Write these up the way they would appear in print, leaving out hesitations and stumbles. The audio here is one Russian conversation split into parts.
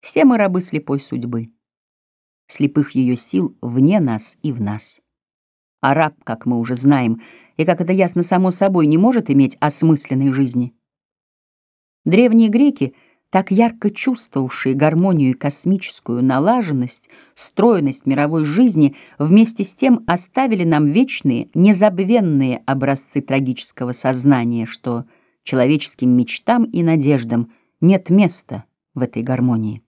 Все мы рабы слепой судьбы, слепых ее сил вне нас и в нас. А раб, как мы уже знаем, и как это ясно само собой, не может иметь осмысленной жизни. Древние греки, так ярко чувствовавшие гармонию и космическую налаженность, стройность мировой жизни, вместе с тем оставили нам вечные, незабвенные образцы трагического сознания, что человеческим мечтам и надеждам нет места в этой гармонии.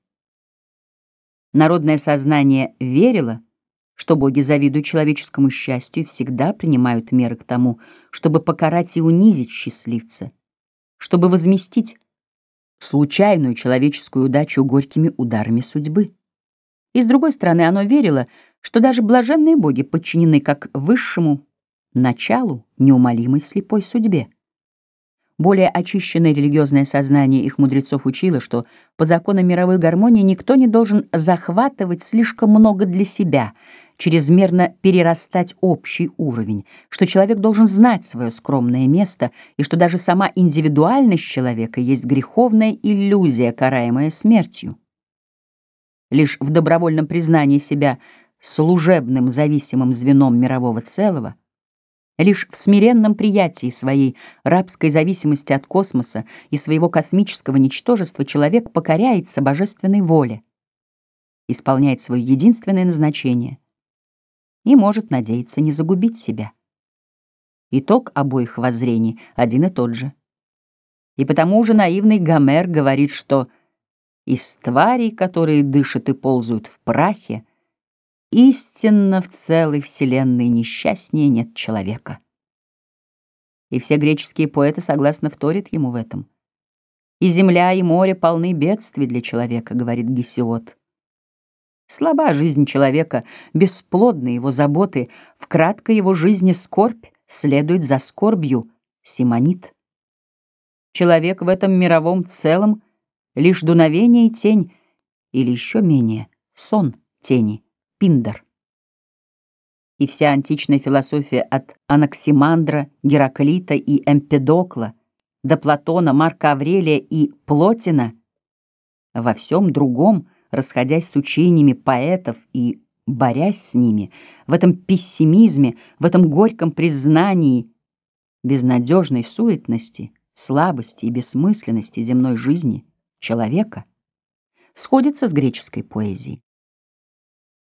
Народное сознание верило, что боги завидуют человеческому счастью и всегда принимают меры к тому, чтобы покарать и унизить счастливца, чтобы возместить случайную человеческую удачу горькими ударами судьбы. И, с другой стороны, оно верило, что даже блаженные боги подчинены как высшему началу неумолимой слепой судьбе. Более очищенное религиозное сознание их мудрецов учило, что по законам мировой гармонии никто не должен захватывать слишком много для себя, чрезмерно перерастать общий уровень, что человек должен знать свое скромное место и что даже сама индивидуальность человека есть греховная иллюзия, караемая смертью. Лишь в добровольном признании себя служебным зависимым звеном мирового целого, лишь в смиренном приятии своей рабской зависимости от космоса и своего космического ничтожества человек покоряется божественной воле, исполняет свое единственное назначение и может надеяться не загубить себя. Итог обоих воззрений один и тот же. И потому уже наивный Гомер говорит, что из тварей, которые дышат и ползают в прахе, истинно в целой вселенной несчастнее нет человека. И все греческие поэты согласно вторят ему в этом. «И земля, и море полны бедствий для человека», — говорит Гесиод. Слаба жизнь человека, бесплодны его заботы, в краткой его жизни скорбь следует за скорбью, Симонид. Человек в этом мировом целом лишь дуновение и тень, или еще менее сон тени, Пиндар. И вся античная философия от Анаксимандра, Гераклита и Эмпедокла до Платона, Марка Аврелия и Плотина во всем другом, расходясь с учениями поэтов и борясь с ними, в этом пессимизме, в этом горьком признании безнадежной суетности, слабости и бессмысленности земной жизни человека, сходится с греческой поэзией.